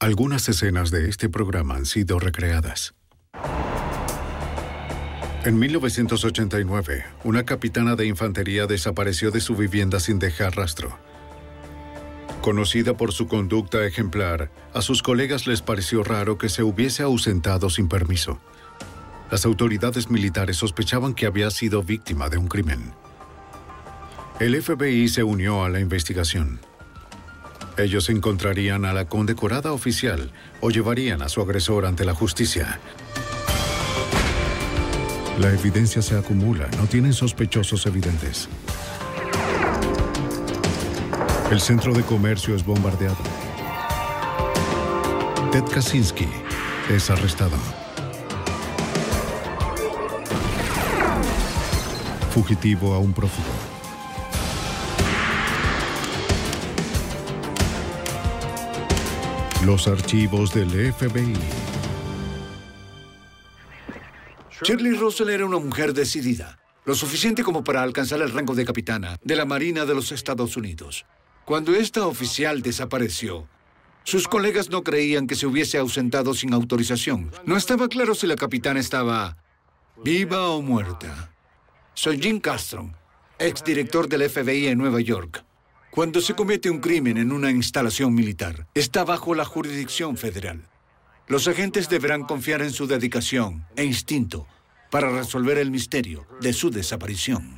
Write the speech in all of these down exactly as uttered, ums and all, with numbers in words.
Algunas escenas de este programa han sido recreadas. En mil novecientos ochenta y nueve, una capitana de infantería desapareció de su vivienda sin dejar rastro. Conocida por su conducta ejemplar, a sus colegas les pareció raro que se hubiese ausentado sin permiso. Las autoridades militares sospechaban que había sido víctima de un crimen. El F B I se unió a la investigación. Ellos encontrarían a la condecorada oficial o llevarían a su agresor ante la justicia. La evidencia se acumula, no tienen sospechosos evidentes. El centro de comercio es bombardeado. Ted Kaczynski es arrestado. Fugitivo a un prófugo. Los archivos del F B I. Shirley Russell era una mujer decidida, lo suficiente como para alcanzar el rango de capitana de la Marina de los Estados Unidos. Cuando esta oficial desapareció, sus colegas no creían que se hubiese ausentado sin autorización. No estaba claro si la capitana estaba viva o muerta. Soy Jim Castron, exdirector del F B I en Nueva York. Cuando se comete un crimen en una instalación militar, está bajo la jurisdicción federal. Los agentes deberán confiar en su dedicación e instinto para resolver el misterio de su desaparición.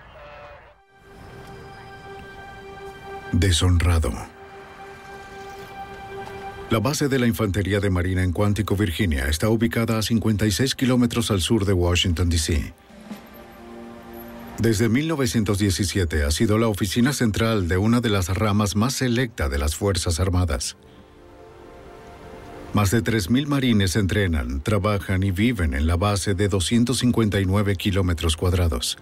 Deshonrado. La base de la Infantería de Marina en Quantico, Virginia, está ubicada a cincuenta y seis kilómetros al sur de Washington, D C Desde mil novecientos diecisiete ha sido la oficina central de una de las ramas más selecta de las Fuerzas Armadas. Más de tres mil marines entrenan, trabajan y viven en la base de doscientos cincuenta y nueve kilómetros cuadrados.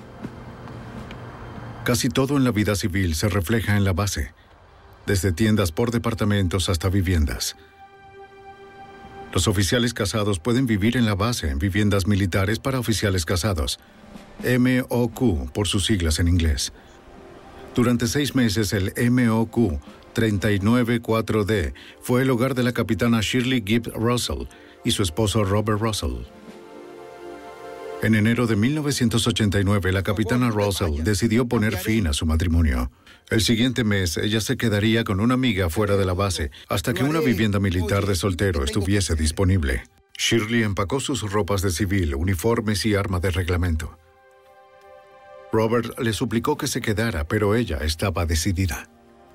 Casi todo en la vida civil se refleja en la base, desde tiendas por departamentos hasta viviendas. Los oficiales casados pueden vivir en la base en viviendas militares para oficiales casados, M O Q por sus siglas en inglés. Durante seis meses el M O Q treinta y nueve cuatro D fue el hogar de la capitana Shirley Gibbs Russell y su esposo Robert Russell. En enero de mil novecientos ochenta y nueve, la capitana Russell decidió poner fin a su matrimonio. El siguiente mes, ella se quedaría con una amiga fuera de la base hasta que una vivienda militar de soltero estuviese disponible. Shirley empacó sus ropas de civil, uniformes y arma de reglamento. Robert le suplicó que se quedara, pero ella estaba decidida.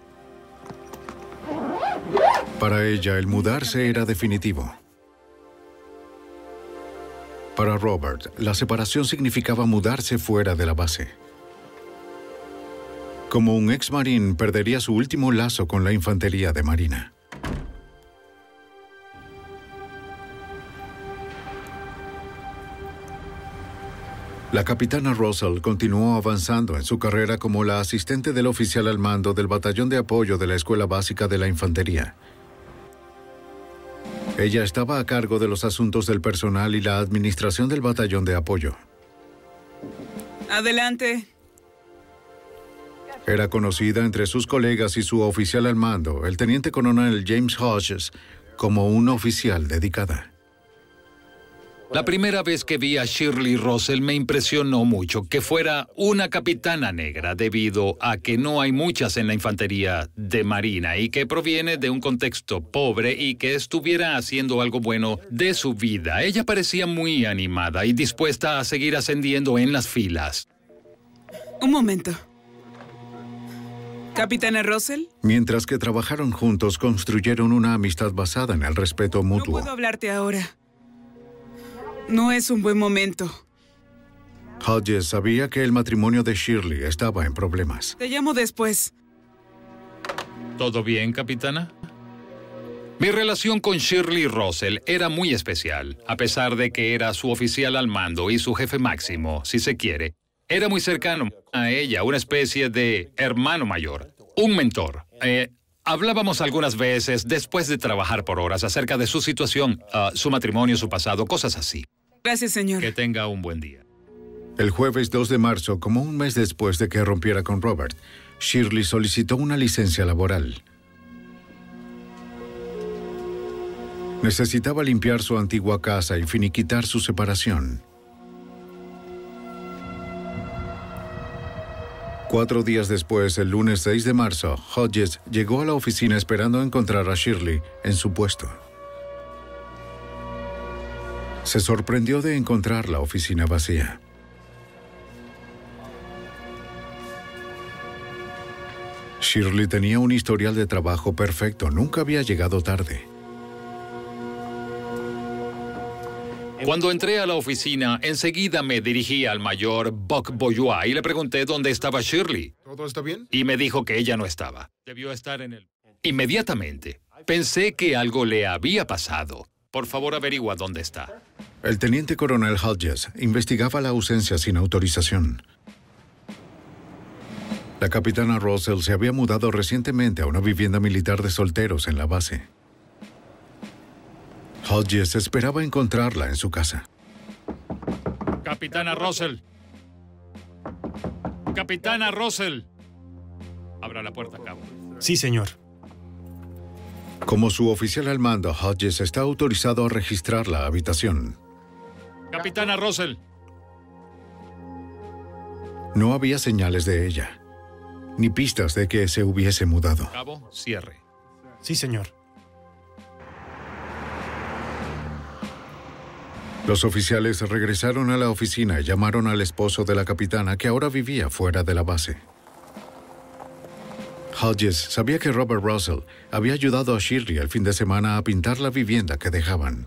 Para ella, el mudarse era definitivo. Para Robert, la separación significaba mudarse fuera de la base. Como un ex marín, perdería su último lazo con la infantería de marina. La capitana Russell continuó avanzando en su carrera como la asistente del oficial al mando del batallón de apoyo de la Escuela Básica de la Infantería. Ella estaba a cargo de los asuntos del personal y la administración del batallón de apoyo. Adelante. Era conocida entre sus colegas y su oficial al mando, el teniente coronel James Hodges, como una oficial dedicada. La primera vez que vi a Shirley Russell me impresionó mucho que fuera una capitana negra debido a que no hay muchas en la infantería de marina y que proviene de un contexto pobre y que estuviera haciendo algo bueno de su vida. Ella parecía muy animada y dispuesta a seguir ascendiendo en las filas. Un momento. ¿Capitana Russell? Mientras que trabajaron juntos, construyeron una amistad basada en el respeto mutuo. No puedo hablarte ahora. No es un buen momento. Hodges sabía que el matrimonio de Shirley estaba en problemas. Te llamo después. ¿Todo bien, capitana? Mi relación con Shirley Russell era muy especial, a pesar de que era su oficial al mando y su jefe máximo, si se quiere. Era muy cercano a ella, una especie de hermano mayor, un mentor. Eh, hablábamos algunas veces después de trabajar por horas acerca de su situación, uh, su matrimonio, su pasado, cosas así. Gracias, señor. Que tenga un buen día. El jueves dos de marzo, como un mes después de que rompiera con Robert, Shirley solicitó una licencia laboral. Necesitaba limpiar su antigua casa y finiquitar su separación. Cuatro días después, el lunes seis de marzo, Hodges llegó a la oficina esperando encontrar a Shirley en su puesto. Se sorprendió de encontrar la oficina vacía. Shirley tenía un historial de trabajo perfecto, nunca había llegado tarde. Cuando entré a la oficina, enseguida me dirigí al mayor Buck Bourgeois y le pregunté dónde estaba Shirley. ¿Todo está bien? Y me dijo que ella no estaba. Debió estar en el... Inmediatamente, pensé que algo le había pasado. Por favor, averigua dónde está. El teniente coronel Hodges investigaba la ausencia sin autorización. La capitana Russell se había mudado recientemente a una vivienda militar de solteros en la base. Hodges esperaba encontrarla en su casa. Capitana Russell. Capitana Russell. Abra la puerta, cabo. Sí, señor. Como su oficial al mando, Hodges está autorizado a registrar la habitación. Capitana Russell. No había señales de ella, ni pistas de que se hubiese mudado. Cabo, cierre. Sí, señor. Los oficiales regresaron a la oficina y llamaron al esposo de la capitana, que ahora vivía fuera de la base. Hodges sabía que Robert Russell había ayudado a Shirley el fin de semana a pintar la vivienda que dejaban.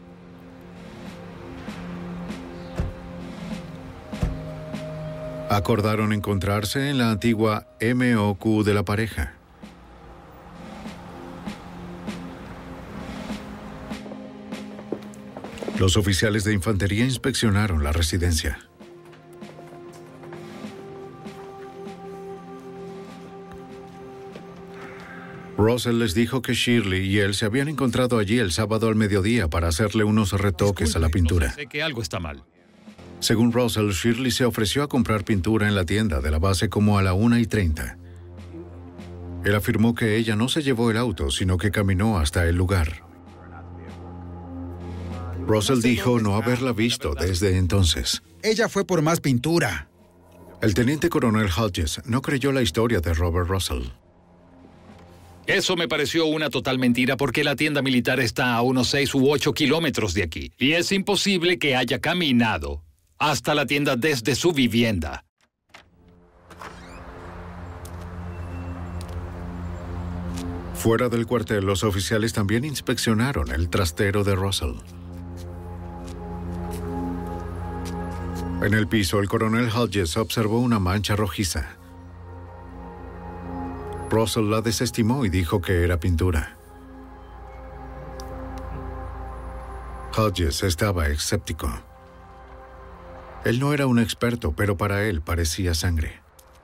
Acordaron encontrarse en la antigua M O Q de la pareja. Los oficiales de infantería inspeccionaron la residencia. Russell les dijo que Shirley y él se habían encontrado allí el sábado al mediodía para hacerle unos retoques Disculpe, a la pintura. Sé que algo está mal. Según Russell, Shirley se ofreció a comprar pintura en la tienda de la base como a la una y treinta. Él afirmó que ella no se llevó el auto, sino que caminó hasta el lugar. Russell dijo no haberla visto desde entonces. Ella fue por más pintura. El teniente coronel Hodges no creyó la historia de Robert Russell. Eso me pareció una total mentira porque la tienda militar está a unos seis u ocho kilómetros de aquí. Y es imposible que haya caminado hasta la tienda desde su vivienda. Fuera del cuartel, los oficiales también inspeccionaron el trastero de Russell. En el piso, el coronel Hodges observó una mancha rojiza. Russell la desestimó y dijo que era pintura. Hodges estaba escéptico. Él no era un experto, pero para él parecía sangre.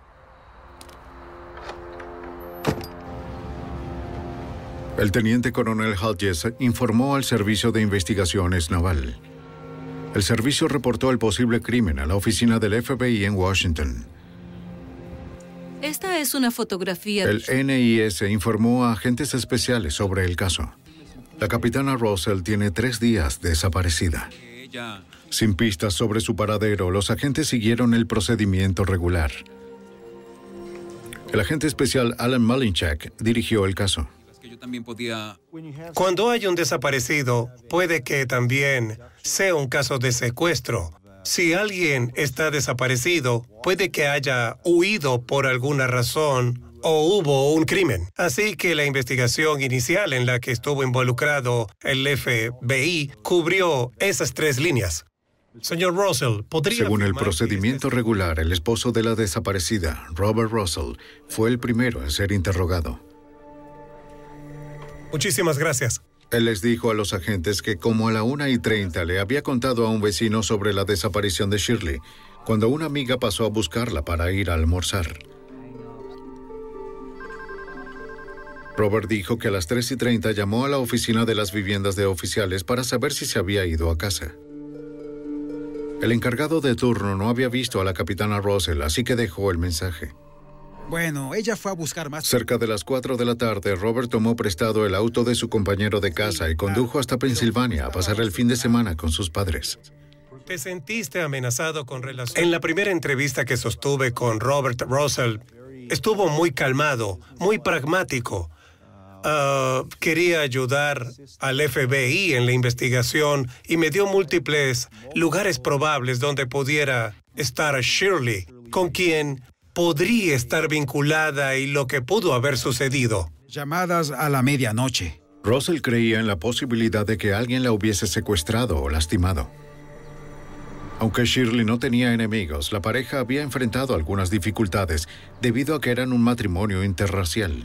El teniente coronel Hodges informó al Servicio de Investigaciones Naval. El servicio reportó el posible crimen a la oficina del F B I en Washington. Esta es una fotografía. El N I S informó a agentes especiales sobre el caso. La capitana Russell tiene tres días desaparecida. Sin pistas sobre su paradero, los agentes siguieron el procedimiento regular. El agente especial Alan Malinchak dirigió el caso. Cuando hay un desaparecido, puede que también sea un caso de secuestro. Si alguien está desaparecido, puede que haya huido por alguna razón o hubo un crimen. Así que la investigación inicial en la que estuvo involucrado el F B I cubrió esas tres líneas. Señor Russell, ¿podría Según el afirmar procedimiento que este... regular, el esposo de la desaparecida, Robert Russell, fue el primero en ser interrogado. Muchísimas gracias. Él les dijo a los agentes que como a la una y treinta le había contado a un vecino sobre la desaparición de Shirley, cuando una amiga pasó a buscarla para ir a almorzar. Robert dijo que a las tres y treinta llamó a la oficina de las viviendas de oficiales para saber si se había ido a casa. El encargado de turno no había visto a la capitana Russell, así que dejó el mensaje. Bueno, ella fue a buscar más... Cerca de las cuatro de la tarde, Robert tomó prestado el auto de su compañero de casa y condujo hasta Pensilvania a pasar el fin de semana con sus padres. ¿Te sentiste amenazado con relación? En la primera entrevista que sostuve con Robert Russell, estuvo muy calmado, muy pragmático. Uh, quería ayudar al F B I en la investigación y me dio múltiples lugares probables donde pudiera estar Shirley, con quien podría estar vinculada y lo que pudo haber sucedido. Llamadas a la medianoche. Russell creía en la posibilidad de que alguien la hubiese secuestrado o lastimado. Aunque Shirley no tenía enemigos, la pareja había enfrentado algunas dificultades debido a que eran un matrimonio interracial.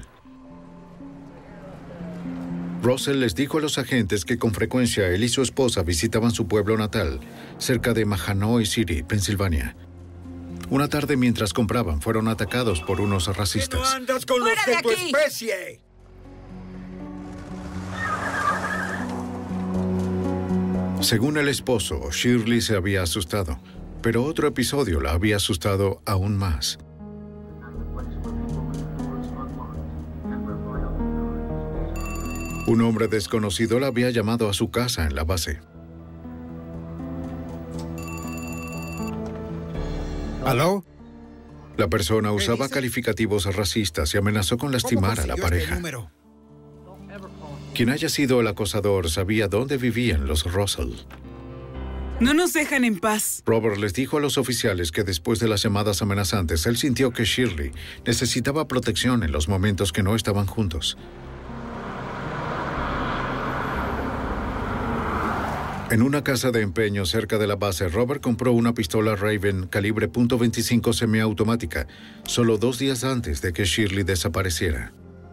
Russell les dijo a los agentes que con frecuencia él y su esposa visitaban su pueblo natal, cerca de Mahanoy City, Pensilvania. Una tarde mientras compraban, fueron atacados por unos racistas. ¡No andas con los de tu especie! Según el esposo, Shirley se había asustado, pero otro episodio la había asustado aún más. Un hombre desconocido la había llamado a su casa en la base. ¿Aló? La persona usaba calificativos racistas y amenazó con lastimar a la pareja. Quien haya sido el acosador sabía dónde vivían los Russell. No nos dejan en paz. Robert les dijo a los oficiales que después de las llamadas amenazantes, él sintió que Shirley necesitaba protección en los momentos que no estaban juntos. En una casa de empeño cerca de la base, Robert compró una pistola Raven calibre punto veinticinco semiautomática, solo dos días antes de que Shirley desapareciera.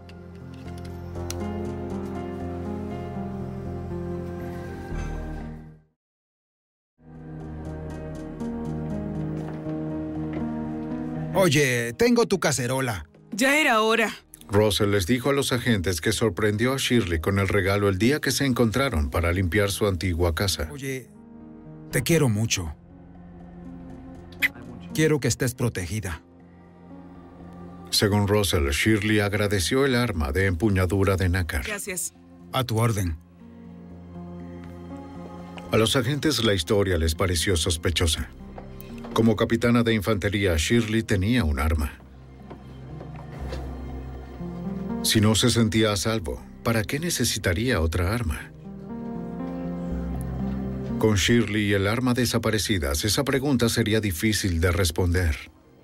Oye, tengo tu cacerola. Ya era hora. Russell les dijo a los agentes que sorprendió a Shirley con el regalo el día que se encontraron para limpiar su antigua casa. Oye, te quiero mucho. Quiero que estés protegida. Según Russell, Shirley agradeció el arma de empuñadura de nácar. Gracias. A tu orden. A los agentes la historia les pareció sospechosa. Como capitana de infantería, Shirley tenía un arma. Si no se sentía a salvo, ¿para qué necesitaría otra arma? Con Shirley y el arma desaparecidas, esa pregunta sería difícil de responder.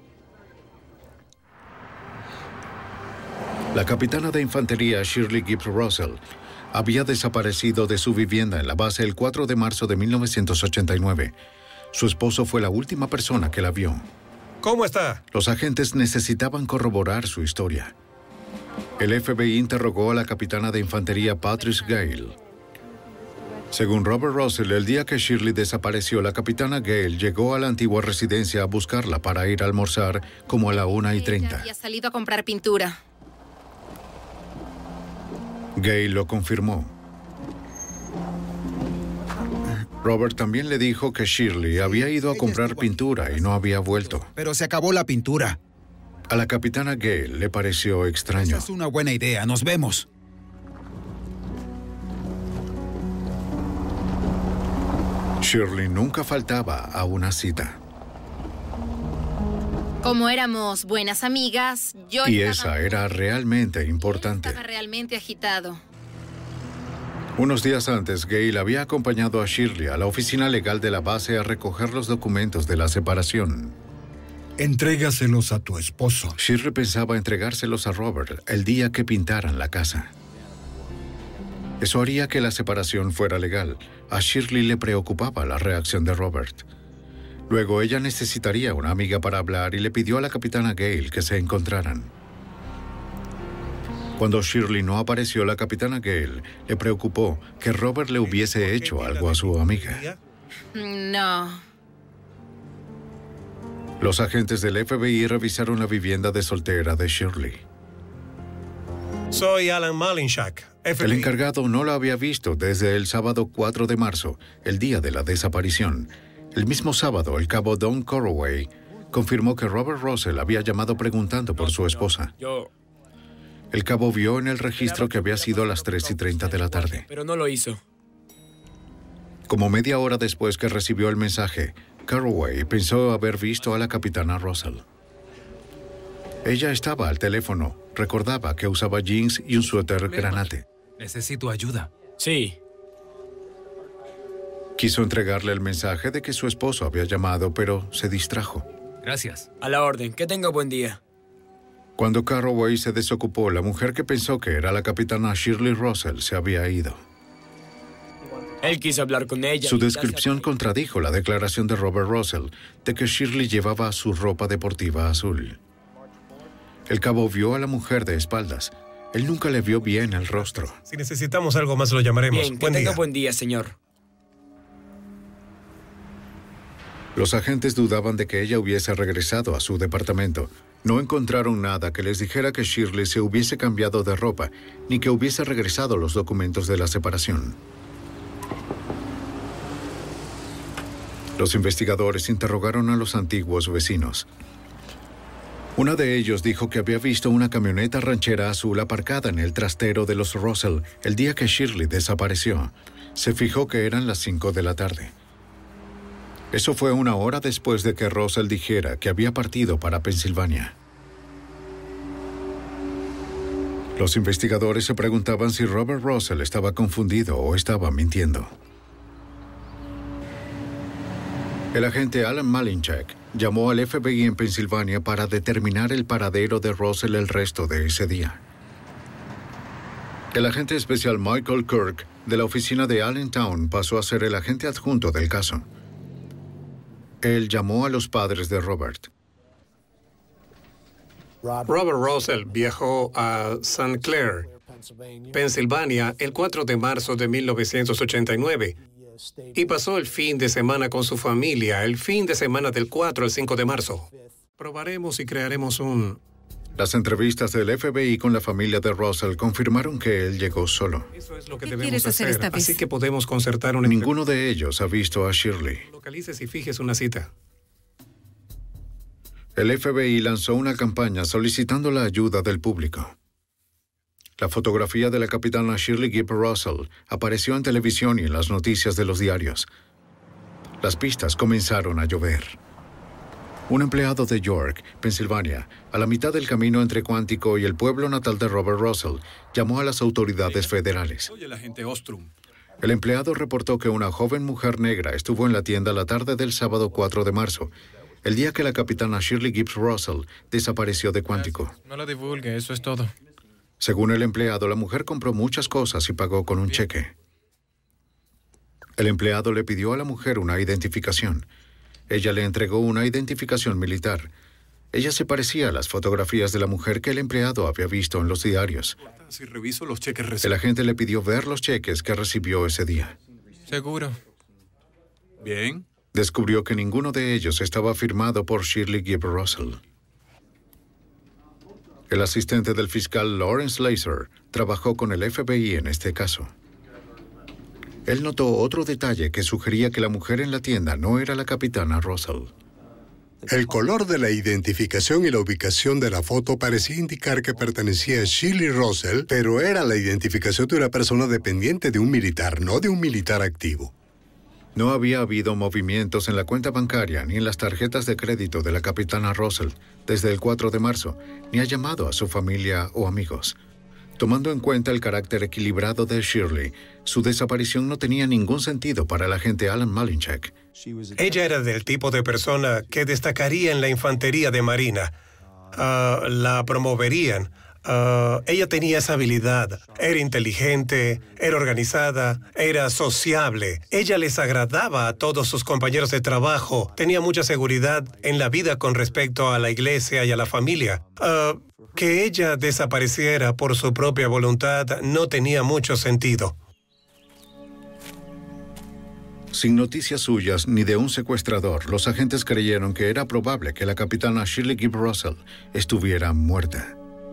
La capitana de infantería Shirley Gibbs Russell había desaparecido de su vivienda en la base el cuatro de marzo de mil novecientos ochenta y nueve. Su esposo fue la última persona que la vio. ¿Cómo está? Los agentes necesitaban corroborar su historia. El F B I interrogó a la capitana de infantería Patrice Gale. Según Robert Russell, el día que Shirley desapareció, la capitana Gale llegó a la antigua residencia a buscarla para ir a almorzar como a la una y treinta. Ella había salido a comprar pintura. Gale lo confirmó. Robert también le dijo que Shirley había ido a comprar pintura y no había vuelto. Pero se acabó la pintura. A la capitana Gale le pareció extraño. Esa es una buena idea. Nos vemos. Shirley nunca faltaba a una cita. Como éramos buenas amigas, yo Y estaba... esa era realmente importante. Estaba realmente agitado. Unos días antes, Gale había acompañado a Shirley a la oficina legal de la base a recoger los documentos de la separación. Entrégaselos a tu esposo. Shirley pensaba entregárselos a Robert el día que pintaran la casa. Eso haría que la separación fuera legal. A Shirley le preocupaba la reacción de Robert. Luego ella necesitaría una amiga para hablar y le pidió a la capitana Gale que se encontraran. Cuando Shirley no apareció, la capitana Gale le preocupó que Robert le hubiese hecho algo a su amiga. No. Los agentes del F B I revisaron la vivienda de soltera de Shirley. Soy Alan Malinchak, F B I. El encargado no la había visto desde el sábado cuatro de marzo, el día de la desaparición. El mismo sábado, el cabo Don Corroway confirmó que Robert Russell había llamado preguntando por su esposa. Yo... El cabo vio en el registro que había sido a las tres y treinta de la tarde. Pero no lo hizo. Como media hora después que recibió el mensaje, Carraway pensó haber visto a la capitana Russell. Ella estaba al teléfono. Recordaba que usaba jeans y un suéter granate. Necesito ayuda. Sí. Quiso entregarle el mensaje de que su esposo había llamado, pero se distrajo. Gracias. A la orden. Que tenga buen día. Cuando Carraway se desocupó, la mujer que pensó que era la capitana Shirley Russell se había ido. Él quiso hablar con ella. Su descripción contradijo la declaración de Robert Russell de que Shirley llevaba su ropa deportiva azul. El cabo vio a la mujer de espaldas. Él nunca le vio bien el rostro. Si necesitamos algo más, lo llamaremos. Bien, que buen tenga día. buen día, señor. Los agentes dudaban de que ella hubiese regresado a su departamento. No encontraron nada que les dijera que Shirley se hubiese cambiado de ropa, ni que hubiese regresado los documentos de la separación. Los investigadores interrogaron a los antiguos vecinos. Uno de ellos dijo que había visto una camioneta ranchera azul aparcada en el trastero de los Russell el día que Shirley desapareció. Se fijó que eran las cinco de la tarde. Eso fue una hora después de que Russell dijera que había partido para Pensilvania. Los investigadores se preguntaban si Robert Russell estaba confundido o estaba mintiendo. El agente Alan Malinchak llamó al F B I en Pensilvania para determinar el paradero de Russell el resto de ese día. El agente especial Michael Kirk de la oficina de Allentown pasó a ser el agente adjunto del caso. Él llamó a los padres de Robert. Robert Russell viajó a Saint Clair, Pensilvania, el cuatro de marzo de mil novecientos ochenta y nueve y pasó el fin de semana con su familia, el fin de semana del cuatro al cinco de marzo. Probaremos y crearemos un... Las entrevistas del F B I con la familia de Russell confirmaron que él llegó solo. Eso es lo que ¿Qué debemos quieres hacer hacer, esta vez? así que podemos concertar una... Ninguno de ellos ha visto a Shirley. Localices y fijes una cita. El F B I lanzó una campaña solicitando la ayuda del público. La fotografía de la capitana Shirley Gibb Russell apareció en televisión y en las noticias de los diarios. Las pistas comenzaron a llover. Un empleado de York, Pensilvania, a la mitad del camino entre Quantico y el pueblo natal de Robert Russell, llamó a las autoridades federales. Soy el agente Ostrom. El empleado reportó que una joven mujer negra estuvo en la tienda la tarde del sábado cuatro de marzo, el día que la capitana Shirley Gibbs Russell desapareció de Quantico. No lo divulgue, eso es todo. Según el empleado, la mujer compró muchas cosas y pagó con un cheque. El empleado le pidió a la mujer una identificación. Ella le entregó una identificación militar. Ella se parecía a las fotografías de la mujer que el empleado había visto en los diarios. Si reviso los cheques El recibidos. agente le pidió ver los cheques que recibió ese día. Seguro. Bien. Descubrió que ninguno de ellos estaba firmado por Shirley Gibb Russell. El asistente del fiscal Lawrence Laser trabajó con el F B I en este caso. Él notó otro detalle que sugería que la mujer en la tienda no era la capitana Russell. El color de la identificación y la ubicación de la foto parecía indicar que pertenecía a Shirley Russell, pero era la identificación de una persona dependiente de un militar, no de un militar activo. No había habido movimientos en la cuenta bancaria ni en las tarjetas de crédito de la capitana Russell desde el cuatro de marzo, ni ha llamado a su familia o amigos. Tomando en cuenta el carácter equilibrado de Shirley, su desaparición no tenía ningún sentido para el agente Alan Malinchak. Ella era del tipo de persona que destacaría en la infantería de Marina. Ah, la promoverían. Ah, ella tenía esa habilidad. Era inteligente, era organizada, era sociable. Ella les agradaba a todos sus compañeros de trabajo. Tenía mucha seguridad en la vida con respecto a la iglesia y a la familia. Ah, que ella desapareciera por su propia voluntad no tenía mucho sentido. Sin noticias suyas ni de un secuestrador, los agentes creyeron que era probable que la capitana Shirley Gibb Russell estuviera muerta.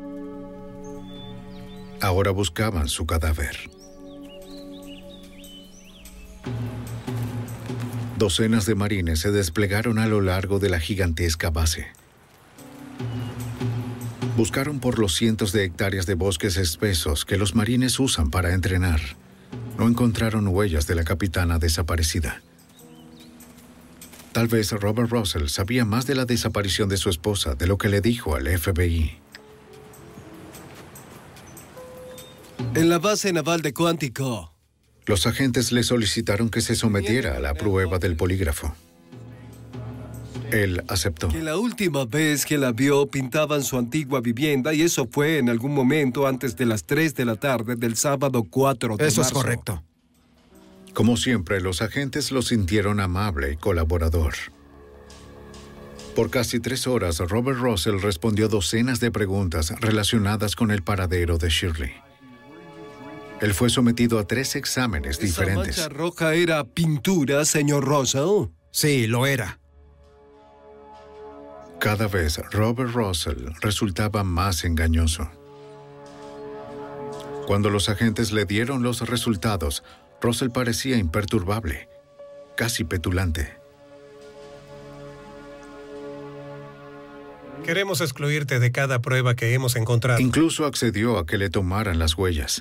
Ahora buscaban su cadáver. Docenas de marines se desplegaron a lo largo de la gigantesca base. Buscaron por los cientos de hectáreas de bosques espesos que los marines usan para entrenar. No encontraron huellas de la capitana desaparecida. Tal vez Robert Russell sabía más de la desaparición de su esposa de lo que le dijo al F B I. En la base naval de Quantico. Los agentes le solicitaron que se sometiera a la prueba del polígrafo. Él aceptó. Que la última vez que la vio pintaban su antigua vivienda y eso fue en algún momento antes de las tres de la tarde del sábado cuatro de marzo. Eso es correcto. Como siempre, los agentes lo sintieron amable y colaborador. Por casi tres horas, Robert Russell respondió docenas de preguntas relacionadas con el paradero de Shirley. Él fue sometido a tres exámenes diferentes. ¿Esa mancha roja era pintura, señor Russell? Sí, lo era. Cada vez Robert Russell resultaba más engañoso. Cuando los agentes le dieron los resultados, Russell parecía imperturbable, casi petulante. Queremos excluirte de cada prueba que hemos encontrado. Incluso accedió a que le tomaran las huellas.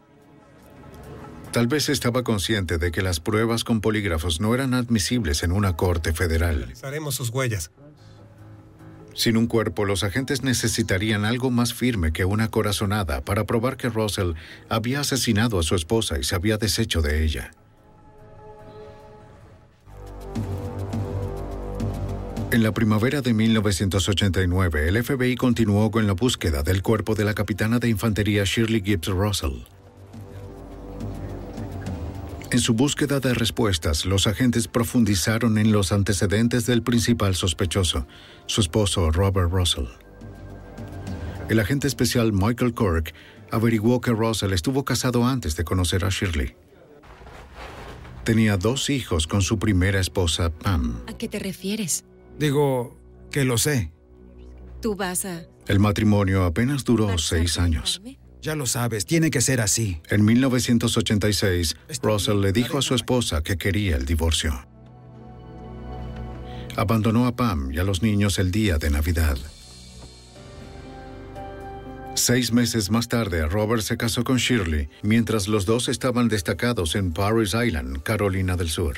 Tal vez estaba consciente de que las pruebas con polígrafos no eran admisibles en una corte federal. Analizaremos sus huellas. Sin un cuerpo, los agentes necesitarían algo más firme que una corazonada para probar que Russell había asesinado a su esposa y se había deshecho de ella. En la primavera de mil novecientos ochenta y nueve, el F B I continuó con la búsqueda del cuerpo de la capitana de infantería Shirley Gibbs Russell. En su búsqueda de respuestas, los agentes profundizaron en los antecedentes del principal sospechoso, su esposo Robert Russell. El agente especial Michael Kirk averiguó que Russell estuvo casado antes de conocer a Shirley. Tenía dos hijos con su primera esposa, Pam. ¿A qué te refieres? Digo que lo sé. Tú vas a... El matrimonio apenas duró seis años. Ya lo sabes, tiene que ser así. En mil novecientos ochenta y seis, Russell le dijo a su esposa que quería el divorcio. Abandonó a Pam y a los niños el día de Navidad. Seis meses más tarde, Robert se casó con Shirley, mientras los dos estaban destacados en Parris Island, Carolina del Sur.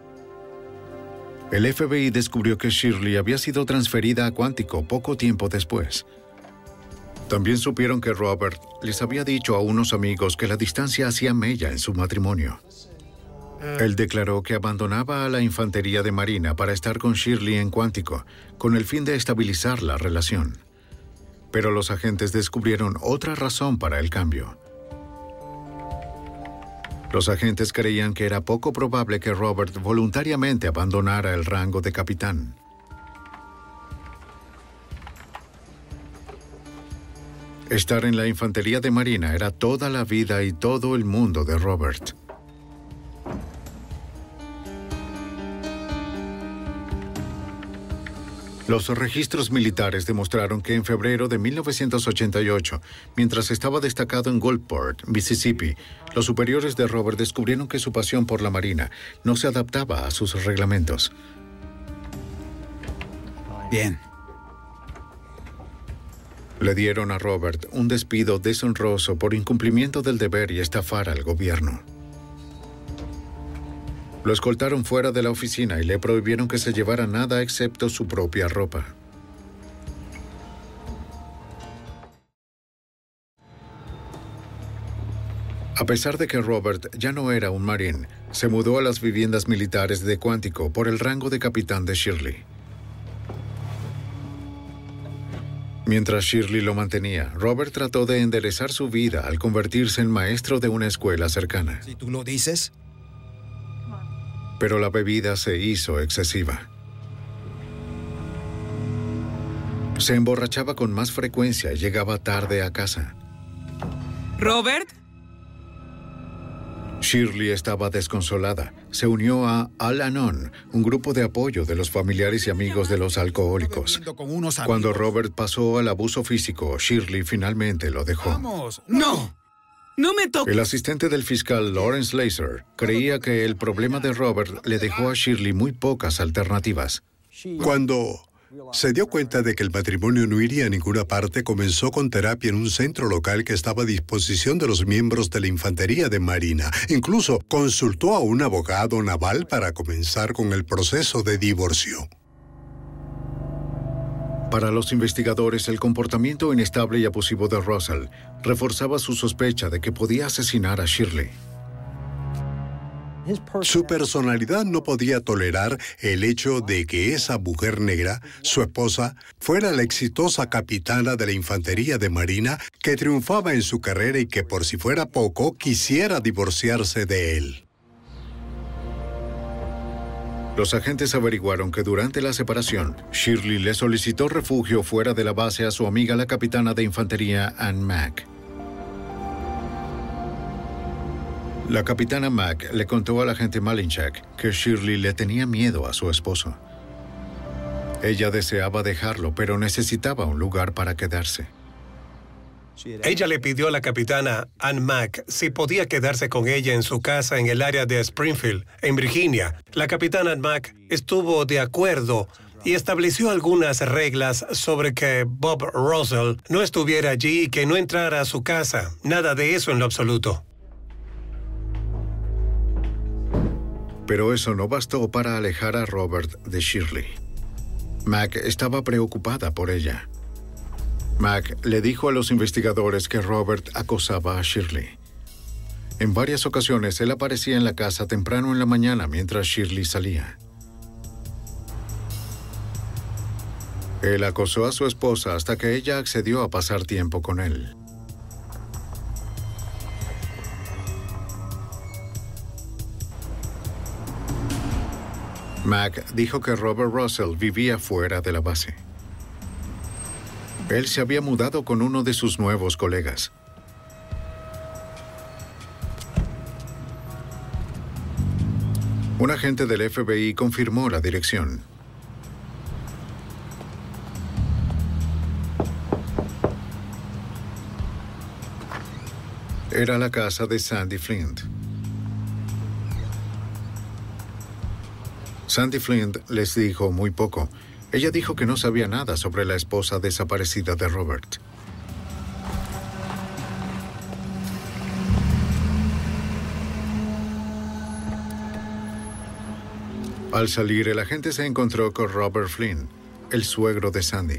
El F B I descubrió que Shirley había sido transferida a Quantico poco tiempo después. También supieron que Robert les había dicho a unos amigos que la distancia hacía mella en su matrimonio. Él declaró que abandonaba a la infantería de Marina para estar con Shirley en Quantico, con el fin de estabilizar la relación. Pero los agentes descubrieron otra razón para el cambio. Los agentes creían que era poco probable que Robert voluntariamente abandonara el rango de capitán. Estar en la infantería de Marina era toda la vida y todo el mundo de Robert. Los registros militares demostraron que en febrero de mil novecientos ochenta y ocho, mientras estaba destacado en Gulfport, Mississippi, los superiores de Robert descubrieron que su pasión por la Marina no se adaptaba a sus reglamentos. Bien. Le dieron a Robert un despido deshonroso por incumplimiento del deber y estafar al gobierno. Lo escoltaron fuera de la oficina y le prohibieron que se llevara nada excepto su propia ropa. A pesar de que Robert ya no era un marín, se mudó a las viviendas militares de Quantico por el rango de capitán de Shirley. Mientras Shirley lo mantenía, Robert trató de enderezar su vida al convertirse en maestro de una escuela cercana. Si tú lo dices. Pero la bebida se hizo excesiva. Se emborrachaba con más frecuencia y llegaba tarde a casa. ¿Robert? Shirley estaba desconsolada. Se unió a Al-Anon, un grupo de apoyo de los familiares y amigos de los alcohólicos. Cuando Robert pasó al abuso físico, Shirley finalmente lo dejó. ¡Vamos! ¡No! ¡No me toques! El asistente del fiscal Lawrence Laser creía que el problema de Robert le dejó a Shirley muy pocas alternativas. Cuando se dio cuenta de que el matrimonio no iría a ninguna parte, comenzó con terapia en un centro local que estaba a disposición de los miembros de la Infantería de Marina. Incluso consultó a un abogado naval para comenzar con el proceso de divorcio. Para los investigadores, el comportamiento inestable y abusivo de Russell reforzaba su sospecha de que podía asesinar a Shirley. Su personalidad no podía tolerar el hecho de que esa mujer negra, su esposa, fuera la exitosa capitana de la Infantería de Marina que triunfaba en su carrera y que, por si fuera poco, quisiera divorciarse de él. Los agentes averiguaron que durante la separación, Shirley le solicitó refugio fuera de la base a su amiga la capitana de infantería Ann Mack. La capitana Mack le contó al agente Malinchak que Shirley le tenía miedo a su esposo. Ella deseaba dejarlo, pero necesitaba un lugar para quedarse. Ella le pidió a la capitana Ann Mack si podía quedarse con ella en su casa en el área de Springfield, en Virginia. La capitana Ann Mack estuvo de acuerdo y estableció algunas reglas sobre que Bob Russell no estuviera allí y que no entrara a su casa. Nada de eso en lo absoluto. Pero eso no bastó para alejar a Robert de Shirley. Mack estaba preocupada por ella. Mack le dijo a los investigadores que Robert acosaba a Shirley. En varias ocasiones él aparecía en la casa temprano en la mañana mientras Shirley salía. Él acosó a su esposa hasta que ella accedió a pasar tiempo con él. Mack dijo que Robert Russell vivía fuera de la base. Él se había mudado con uno de sus nuevos colegas. Un agente del F B I confirmó la dirección. Era la casa de Sandy Flint. Sandy Flint les dijo muy poco. Ella dijo que no sabía nada sobre la esposa desaparecida de Robert. Al salir, el agente se encontró con Robert Flynn, el suegro de Sandy.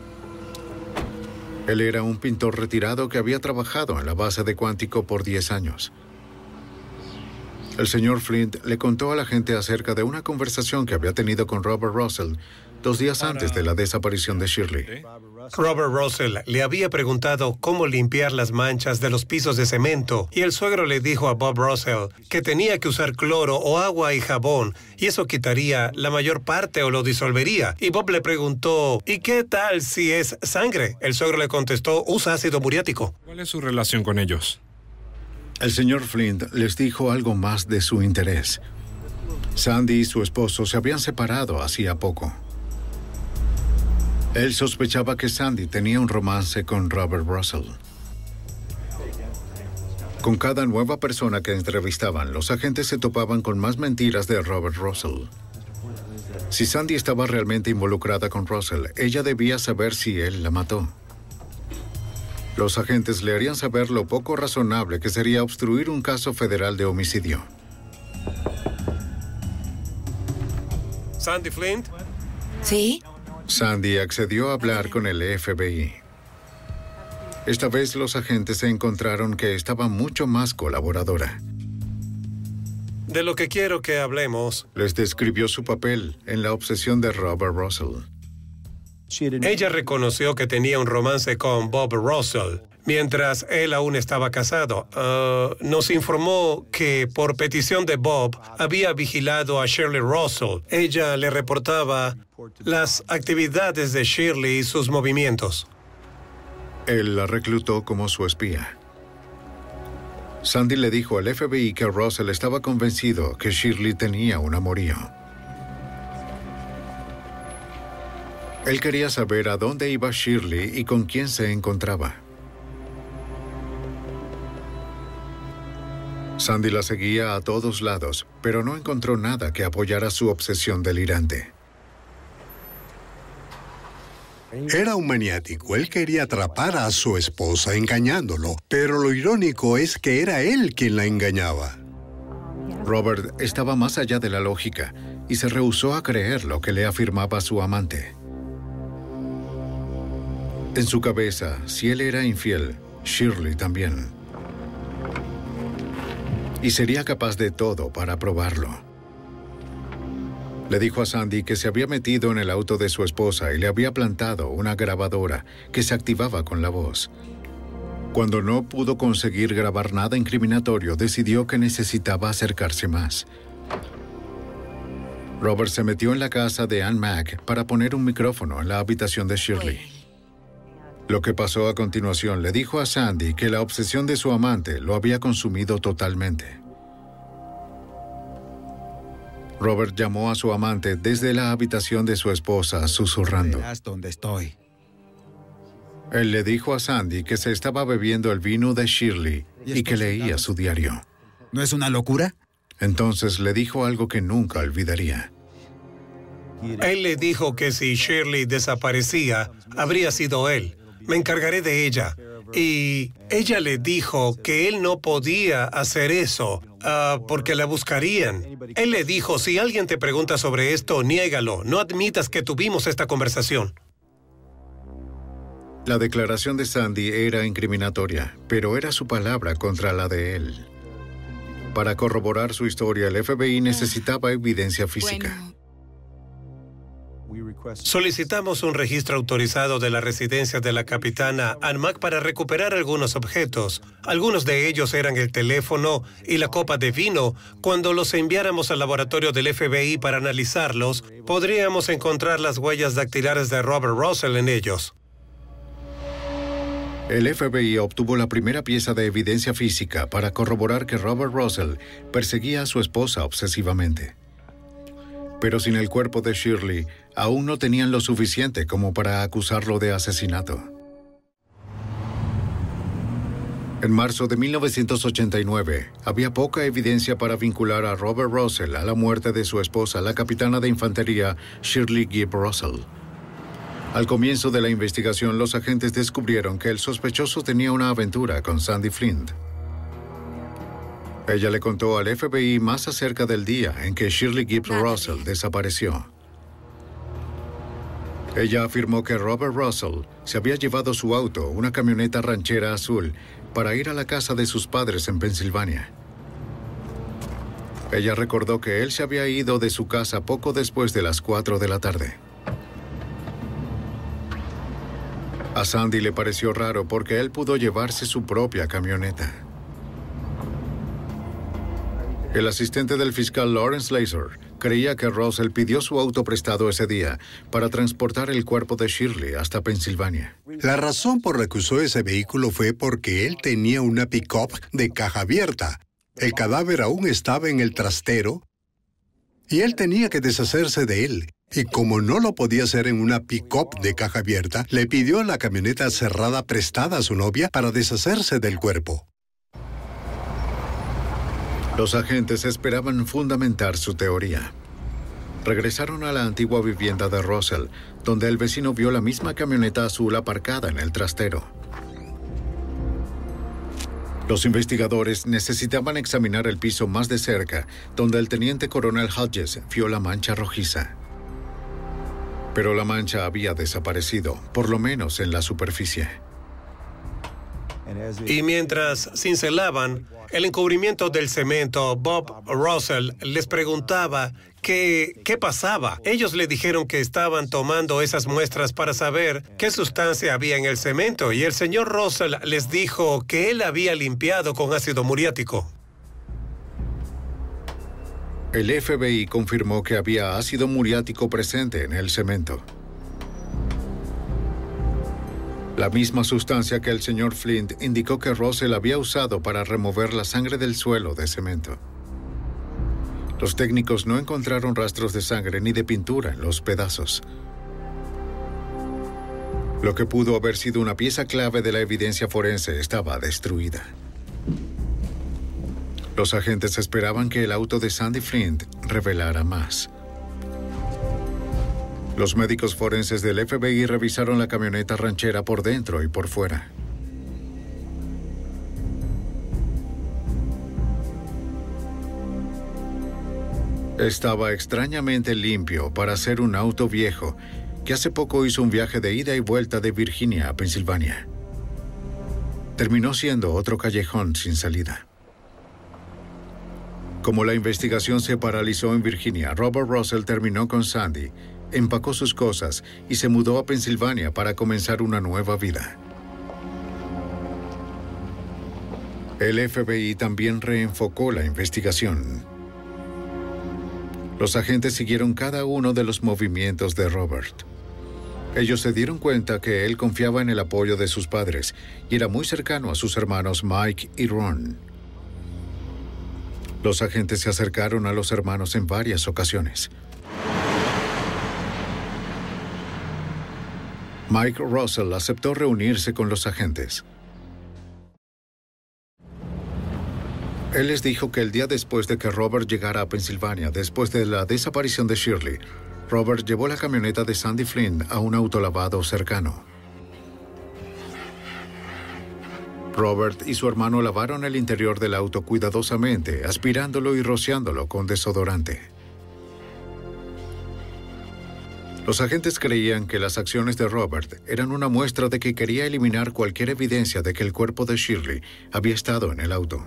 Él era un pintor retirado que había trabajado en la base de Quantico por diez años. El señor Flint le contó al agente acerca de una conversación que había tenido con Robert Russell dos días antes de la desaparición de Shirley. Robert Russell le había preguntado cómo limpiar las manchas de los pisos de cemento y el suegro le dijo a Bob Russell que tenía que usar cloro o agua y jabón y eso quitaría la mayor parte o lo disolvería. Y Bob le preguntó, ¿y qué tal si es sangre? El suegro le contestó, usa ácido muriático. ¿Cuál es su relación con ellos? El señor Flint les dijo algo más de su interés. Sandy y su esposo se habían separado hacía poco. Él sospechaba que Sandy tenía un romance con Robert Russell. Con cada nueva persona que entrevistaban, los agentes se topaban con más mentiras de Robert Russell. Si Sandy estaba realmente involucrada con Russell, ella debía saber si él la mató. Los agentes le harían saber lo poco razonable que sería obstruir un caso federal de homicidio. ¿Sandy Flint? ¿Sí? Sandy accedió a hablar con el F B I. Esta vez los agentes se encontraron que estaba mucho más colaboradora. De lo que quiero que hablemos. Les describió su papel en la obsesión de Robert Russell. Ella reconoció que tenía un romance con Bob Russell, mientras él aún estaba casado. Uh, nos informó que, por petición de Bob, había vigilado a Shirley Russell. Ella le reportaba las actividades de Shirley y sus movimientos. Él la reclutó como su espía. Sandy le dijo al F B I que Russell estaba convencido que Shirley tenía un amorío. Él quería saber a dónde iba Shirley y con quién se encontraba. Sandy la seguía a todos lados, pero no encontró nada que apoyara su obsesión delirante. Era un maniático. Él quería atrapar a su esposa engañándolo, pero lo irónico es que era él quien la engañaba. Robert estaba más allá de la lógica y se rehusó a creer lo que le afirmaba su amante. En su cabeza, si él era infiel, Shirley también. Y sería capaz de todo para probarlo. Le dijo a Sandy que se había metido en el auto de su esposa y le había plantado una grabadora que se activaba con la voz. Cuando no pudo conseguir grabar nada incriminatorio, decidió que necesitaba acercarse más. Robert se metió en la casa de Ann Mack para poner un micrófono en la habitación de Shirley. Lo que pasó a continuación le dijo a Sandy que la obsesión de su amante lo había consumido totalmente. Robert llamó a su amante desde la habitación de su esposa, susurrando. Verás dónde estoy. Él le dijo a Sandy que se estaba bebiendo el vino de Shirley y que leía su diario. ¿No es una locura? Entonces le dijo algo que nunca olvidaría. Él le dijo que si Shirley desaparecía, habría sido él. Me encargaré de ella. Y ella le dijo que él no podía hacer eso, uh, porque la buscarían. Él le dijo, si alguien te pregunta sobre esto, niégalo. No admitas que tuvimos esta conversación. La declaración de Sandy era incriminatoria, pero era su palabra contra la de él. Para corroborar su historia, el F B I necesitaba evidencia física. Bueno. Solicitamos un registro autorizado de la residencia de la capitana Ann Mack para recuperar algunos objetos. Algunos de ellos eran el teléfono y la copa de vino. Cuando los enviáramos al laboratorio del F B I para analizarlos, podríamos encontrar las huellas dactilares de Robert Russell en ellos. El F B I obtuvo la primera pieza de evidencia física para corroborar que Robert Russell perseguía a su esposa obsesivamente. Pero sin el cuerpo de Shirley, aún no tenían lo suficiente como para acusarlo de asesinato. En marzo de mil novecientos ochenta y nueve, había poca evidencia para vincular a Robert Russell a la muerte de su esposa, la capitana de infantería Shirley Gibb Russell. Al comienzo de la investigación, los agentes descubrieron que el sospechoso tenía una aventura con Sandy Flint. Ella le contó al F B I más acerca del día en que Shirley Gibb Russell desapareció. Ella afirmó que Robert Russell se había llevado su auto, una camioneta ranchera azul, para ir a la casa de sus padres en Pensilvania. Ella recordó que él se había ido de su casa poco después de las cuatro de la tarde. A Sandy le pareció raro porque él pudo llevarse su propia camioneta. El asistente del fiscal Lawrence Laser creía que Russell pidió su auto prestado ese día para transportar el cuerpo de Shirley hasta Pensilvania. La razón por la que usó ese vehículo fue porque él tenía una pick-up de caja abierta. El cadáver aún estaba en el trastero y él tenía que deshacerse de él. Y como no lo podía hacer en una pick-up de caja abierta, le pidió la camioneta cerrada prestada a su novia para deshacerse del cuerpo. Los agentes esperaban fundamentar su teoría. Regresaron a la antigua vivienda de Russell, donde el vecino vio la misma camioneta azul aparcada en el trastero. Los investigadores necesitaban examinar el piso más de cerca, donde el teniente coronel Hodges vio la mancha rojiza. Pero la mancha había desaparecido, por lo menos en la superficie. Y mientras cincelaban el encubrimiento del cemento, Bob Russell les preguntaba qué, qué pasaba. Ellos le dijeron que estaban tomando esas muestras para saber qué sustancia había en el cemento, y el señor Russell les dijo que él había limpiado con ácido muriático. El F B I confirmó que había ácido muriático presente en el cemento. La misma sustancia que el señor Flint indicó que Russell había usado para remover la sangre del suelo de cemento. Los técnicos no encontraron rastros de sangre ni de pintura en los pedazos. Lo que pudo haber sido una pieza clave de la evidencia forense estaba destruida. Los agentes esperaban que el auto de Sandy Flint revelara más. Los médicos forenses del F B I revisaron la camioneta ranchera por dentro y por fuera. Estaba extrañamente limpio para ser un auto viejo que hace poco hizo un viaje de ida y vuelta de Virginia a Pensilvania. Terminó siendo otro callejón sin salida. Como la investigación se paralizó en Virginia, Robert Russell terminó con Sandy, empacó sus cosas y se mudó a Pensilvania para comenzar una nueva vida. El F B I también reenfocó la investigación. Los agentes siguieron cada uno de los movimientos de Robert. Ellos se dieron cuenta que él confiaba en el apoyo de sus padres y era muy cercano a sus hermanos Mike y Ron. Los agentes se acercaron a los hermanos en varias ocasiones. Mike Russell aceptó reunirse con los agentes. Él les dijo que el día después de que Robert llegara a Pensilvania, después de la desaparición de Shirley, Robert llevó la camioneta de Sandy Flint a un autolavado cercano. Robert y su hermano lavaron el interior del auto cuidadosamente, aspirándolo y rociándolo con desodorante. Los agentes creían que las acciones de Robert eran una muestra de que quería eliminar cualquier evidencia de que el cuerpo de Shirley había estado en el auto.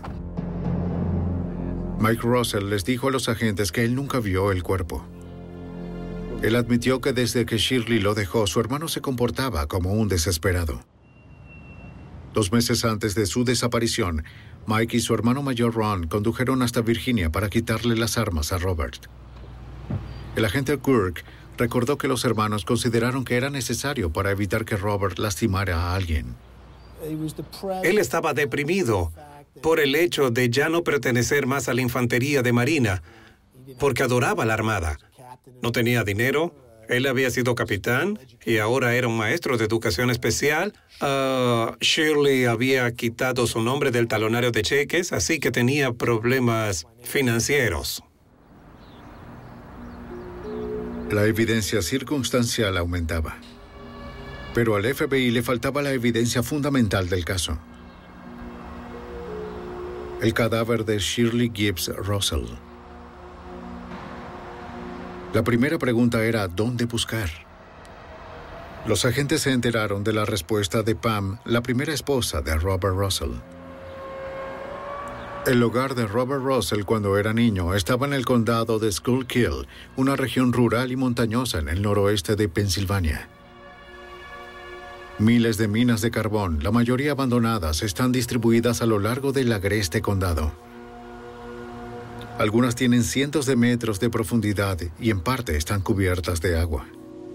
Mike Russell les dijo a los agentes que él nunca vio el cuerpo. Él admitió que desde que Shirley lo dejó, su hermano se comportaba como un desesperado. Dos meses antes de su desaparición, Mike y su hermano mayor Ron condujeron hasta Virginia para quitarle las armas a Robert. El agente Kirk recordó que los hermanos consideraron que era necesario para evitar que Robert lastimara a alguien. Él estaba deprimido por el hecho de ya no pertenecer más a la infantería de Marina, porque adoraba la Armada. No tenía dinero, él había sido capitán y ahora era un maestro de educación especial. Uh, Shirley había quitado su nombre del talonario de cheques, así que tenía problemas financieros. La evidencia circunstancial aumentaba, pero al F B I le faltaba la evidencia fundamental del caso. El cadáver de Shirley Gibbs Russell. La primera pregunta era ¿dónde buscar? Los agentes se enteraron de la respuesta de Pam, la primera esposa de Robert Russell. El hogar de Robert Russell cuando era niño estaba en el condado de Schuylkill, una región rural y montañosa en el noroeste de Pensilvania. Miles de minas de carbón, la mayoría abandonadas, están distribuidas a lo largo del agreste condado. Algunas tienen cientos de metros de profundidad y en parte están cubiertas de agua.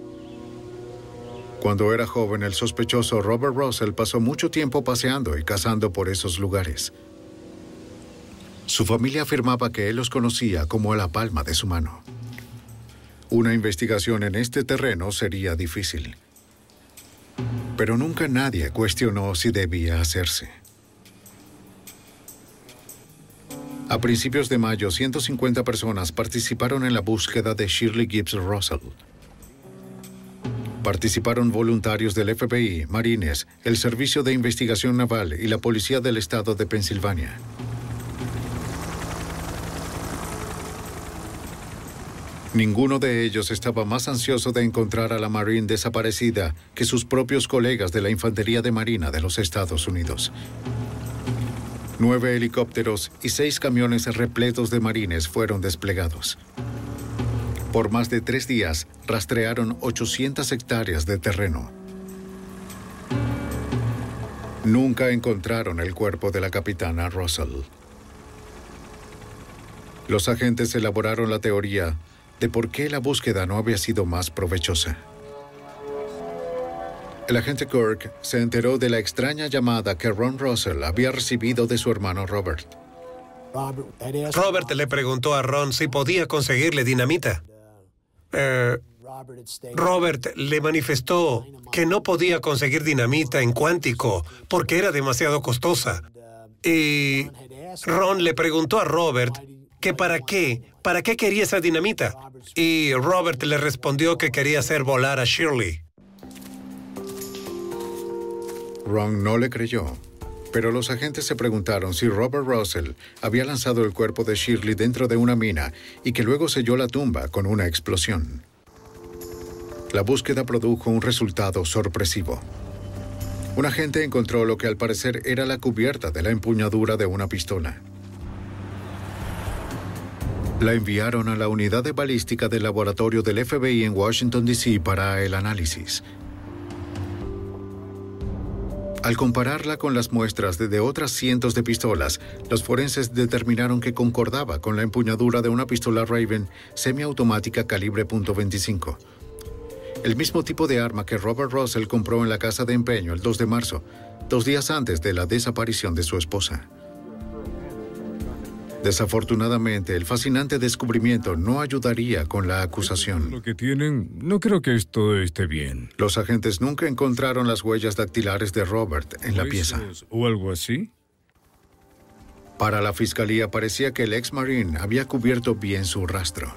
Cuando era joven, el sospechoso Robert Russell pasó mucho tiempo paseando y cazando por esos lugares. Su familia afirmaba que él los conocía como a la palma de su mano. Una investigación en este terreno sería difícil. Pero nunca nadie cuestionó si debía hacerse. A principios de mayo, ciento cincuenta personas participaron en la búsqueda de Shirley Gibbs Russell. Participaron voluntarios del F B I, marines, el Servicio de Investigación Naval y la Policía del Estado de Pensilvania. Ninguno de ellos estaba más ansioso de encontrar a la Marine desaparecida que sus propios colegas de la Infantería de Marina de los Estados Unidos. Nueve helicópteros y seis camiones repletos de marines fueron desplegados. Por más de tres días, rastrearon ochocientas hectáreas de terreno. Nunca encontraron el cuerpo de la capitana Russell. Los agentes elaboraron la teoría de por qué la búsqueda no había sido más provechosa. El agente Kirk se enteró de la extraña llamada que Ron Russell había recibido de su hermano Robert. Robert le preguntó a Ron si podía conseguirle dinamita. Eh, Robert le manifestó que no podía conseguir dinamita en Cuántico porque era demasiado costosa. Y Ron le preguntó a Robert que para qué, para qué quería esa dinamita. Y Robert le respondió que quería hacer volar a Shirley. Ron no le creyó, pero los agentes se preguntaron si Robert Russell había lanzado el cuerpo de Shirley dentro de una mina y que luego selló la tumba con una explosión. La búsqueda produjo un resultado sorpresivo. Un agente encontró lo que al parecer era la cubierta de la empuñadura de una pistola. La enviaron a la unidad de balística del laboratorio del F B I en Washington, D C para el análisis. Al compararla con las muestras de, de otras cientos de pistolas, los forenses determinaron que concordaba con la empuñadura de una pistola Raven semiautomática calibre punto veinticinco. El mismo tipo de arma que Robert Russell compró en la casa de empeño el dos de marzo, dos días antes de la desaparición de su esposa. Desafortunadamente, el fascinante descubrimiento no ayudaría con la acusación. Lo que tienen, no creo que esto esté bien. Los agentes nunca encontraron las huellas dactilares de Robert en la pieza. ¿O algo así? Para la fiscalía parecía que el ex marine había cubierto bien su rastro.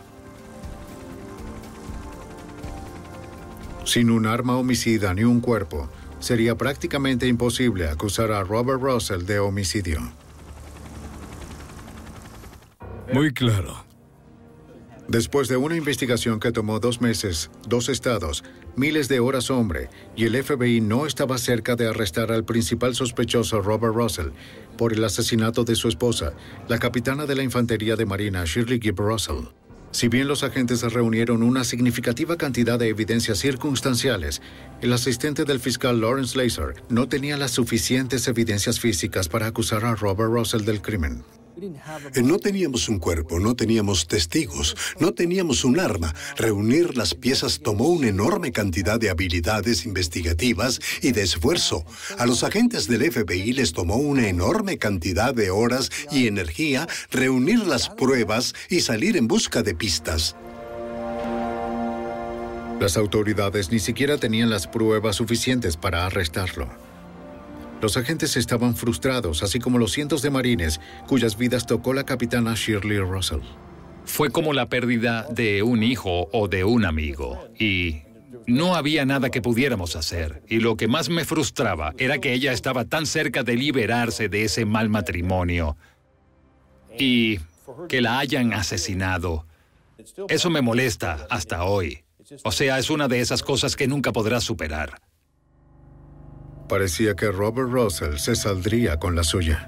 Sin un arma homicida ni un cuerpo, sería prácticamente imposible acusar a Robert Russell de homicidio. Muy claro. Después de una investigación que tomó dos meses, dos estados, miles de horas hombre, y el F B I no estaba cerca de arrestar al principal sospechoso Robert Russell por el asesinato de su esposa, la capitana de la Infantería de Marina, Shirley Gibb Russell. Si bien los agentes reunieron una significativa cantidad de evidencias circunstanciales, el asistente del fiscal Lawrence Laser no tenía las suficientes evidencias físicas para acusar a Robert Russell del crimen. No teníamos un cuerpo, no teníamos testigos, no teníamos un arma. Reunir las piezas tomó una enorme cantidad de habilidades investigativas y de esfuerzo. A los agentes del F B I les tomó una enorme cantidad de horas y energía reunir las pruebas y salir en busca de pistas. Las autoridades ni siquiera tenían las pruebas suficientes para arrestarlo. Los agentes estaban frustrados, así como los cientos de marines cuyas vidas tocó la capitana Shirley Russell. Fue como la pérdida de un hijo o de un amigo, y no había nada que pudiéramos hacer. Y lo que más me frustraba era que ella estaba tan cerca de liberarse de ese mal matrimonio y que la hayan asesinado. Eso me molesta hasta hoy. O sea, es una de esas cosas que nunca podrás superar. Parecía que Robert Russell se saldría con la suya.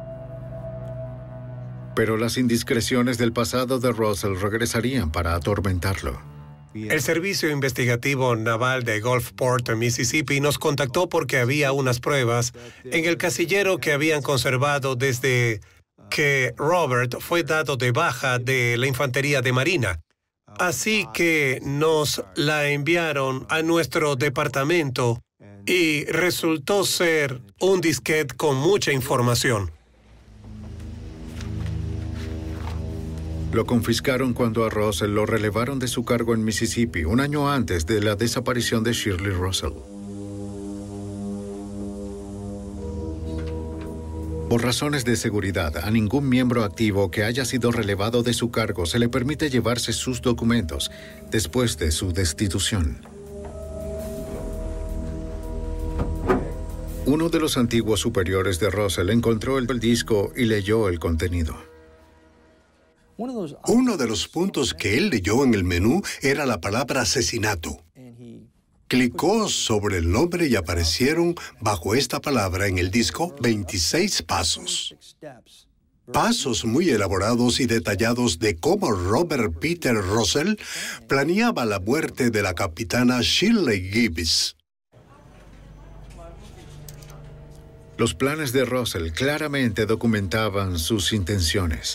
Pero las indiscreciones del pasado de Russell regresarían para atormentarlo. El Servicio Investigativo Naval de Gulfport, Mississippi, nos contactó porque había unas pruebas en el casillero que habían conservado desde que Robert fue dado de baja de la Infantería de Marina. Así que nos la enviaron a nuestro departamento y resultó ser un disquete con mucha información. Lo confiscaron cuando a Russell lo relevaron de su cargo en Mississippi un año antes de la desaparición de Shirley Russell. Por razones de seguridad, a ningún miembro activo que haya sido relevado de su cargo se le permite llevarse sus documentos después de su destitución. Uno de los antiguos superiores de Russell encontró el disco y leyó el contenido. Uno de los puntos que él leyó en el menú era la palabra asesinato. Clicó sobre el nombre y aparecieron bajo esta palabra en el disco veintiséis pasos. Pasos muy elaborados y detallados de cómo Robert Peter Russell planeaba la muerte de la capitana Shirley Gibbs. Los planes de Russell claramente documentaban sus intenciones.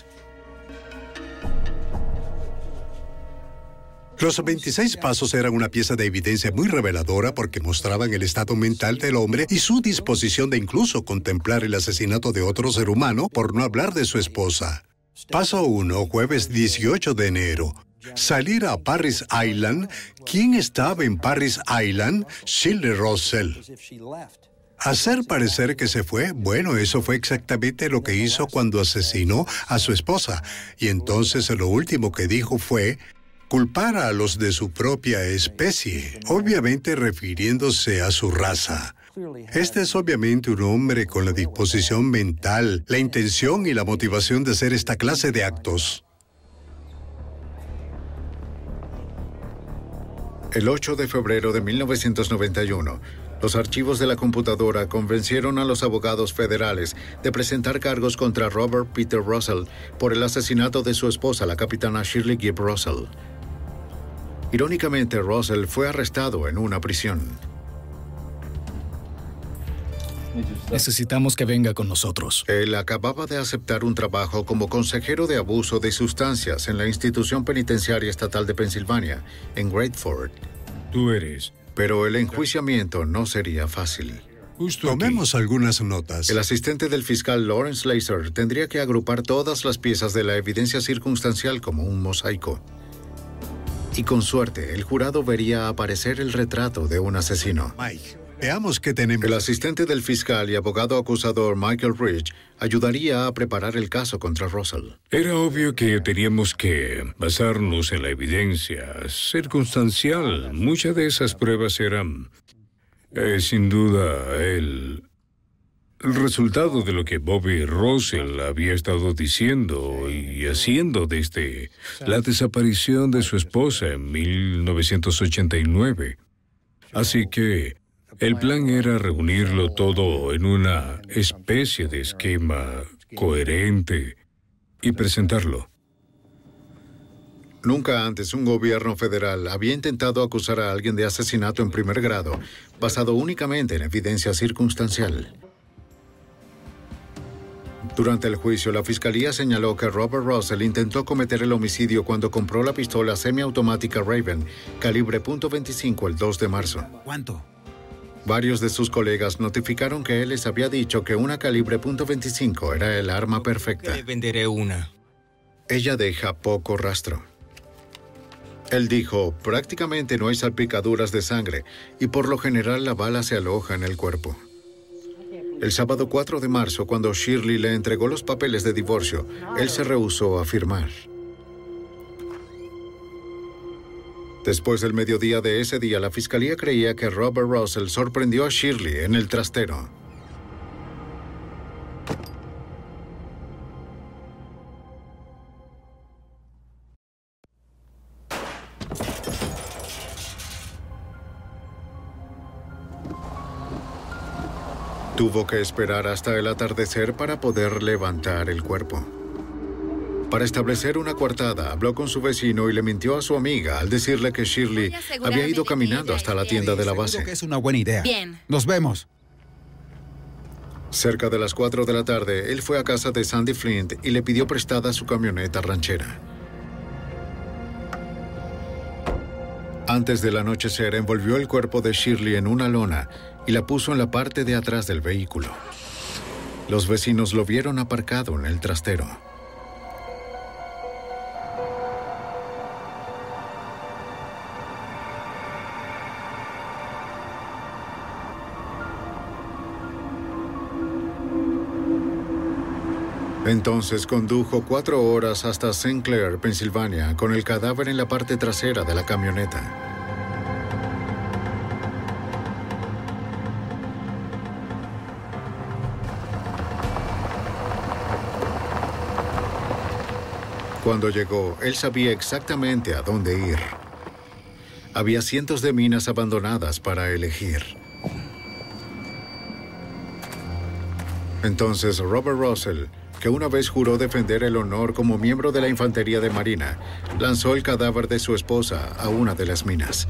Los veintiséis pasos eran una pieza de evidencia muy reveladora porque mostraban el estado mental del hombre y su disposición de incluso contemplar el asesinato de otro ser humano, por no hablar de su esposa. Paso uno, jueves dieciocho de enero. Salir a Parris Island. ¿Quién estaba en Parris Island? Shirley Russell. Hacer parecer que se fue, bueno, eso fue exactamente lo que hizo cuando asesinó a su esposa. Y entonces lo último que dijo fue culpar a los de su propia especie, obviamente refiriéndose a su raza. Este es obviamente un hombre con la disposición mental, la intención y la motivación de hacer esta clase de actos. El ocho de febrero de mil novecientos noventa y uno, los archivos de la computadora convencieron a los abogados federales de presentar cargos contra Robert Peter Russell por el asesinato de su esposa, la capitana Shirley Gibb Russell. Irónicamente, Russell fue arrestado en una prisión. Necesitamos que venga con nosotros. Él acababa de aceptar un trabajo como consejero de abuso de sustancias en la institución penitenciaria estatal de Pensilvania, en Grateford. Tú eres. Pero el enjuiciamiento no sería fácil. Justo Tomemos aquí. algunas notas. El asistente del fiscal Lawrence Laser tendría que agrupar todas las piezas de la evidencia circunstancial como un mosaico. Y con suerte, el jurado vería aparecer el retrato de un asesino. Mike, veamos qué tenemos. El asistente del fiscal y abogado acusador Michael Rich ayudaría a preparar el caso contra Russell. Era obvio que teníamos que basarnos en la evidencia circunstancial. Muchas de esas pruebas eran, eh, sin duda, el, el resultado de lo que Bobby Russell había estado diciendo y haciendo desde la desaparición de su esposa en mil novecientos ochenta y nueve. Así que el plan era reunirlo todo en una especie de esquema coherente y presentarlo. Nunca antes un gobierno federal había intentado acusar a alguien de asesinato en primer grado, basado únicamente en evidencia circunstancial. Durante el juicio, la fiscalía señaló que Robert Russell intentó cometer el homicidio cuando compró la pistola semiautomática Raven, calibre punto veinticinco, el dos de marzo. ¿Cuánto? Varios de sus colegas notificaron que él les había dicho que una calibre punto veinticinco era el arma perfecta. Le venderé una. Ella deja poco rastro. Él dijo, prácticamente no hay salpicaduras de sangre y por lo general la bala se aloja en el cuerpo. El sábado cuatro de marzo, cuando Shirley le entregó los papeles de divorcio, él se rehusó a firmar. Después del mediodía de ese día, la fiscalía creía que Robert Russell sorprendió a Shirley en el trastero. Tuvo que esperar hasta el atardecer para poder levantar el cuerpo. Para establecer una coartada, habló con su vecino y le mintió a su amiga al decirle que Shirley había ido caminando hasta la tienda de la base. Seguro que es una buena idea. Bien. Nos vemos. Cerca de las cuatro de la tarde, él fue a casa de Sandy Flint y le pidió prestada su camioneta ranchera. Antes del anochecer, envolvió el cuerpo de Shirley en una lona y la puso en la parte de atrás del vehículo. Los vecinos lo vieron aparcado en el trastero. Entonces condujo cuatro horas hasta Saint Clair, Pensilvania, con el cadáver en la parte trasera de la camioneta. Cuando llegó, él sabía exactamente a dónde ir. Había cientos de minas abandonadas para elegir. Entonces Robert Russell, que una vez juró defender el honor como miembro de la Infantería de Marina, lanzó el cadáver de su esposa a una de las minas.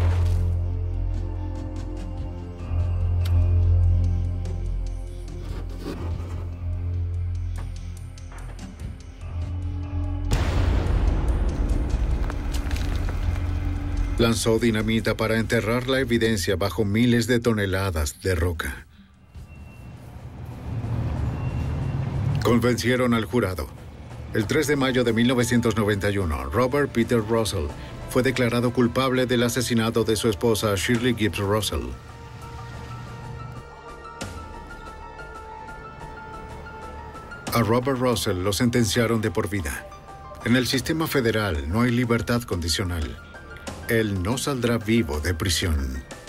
Lanzó dinamita para enterrar la evidencia bajo miles de toneladas de roca. Convencieron al jurado. El tres de mayo de mil novecientos noventa y uno, Robert Peter Russell fue declarado culpable del asesinato de su esposa Shirley Gibbs Russell. A Robert Russell lo sentenciaron de por vida. En el sistema federal no hay libertad condicional. Él no saldrá vivo de prisión.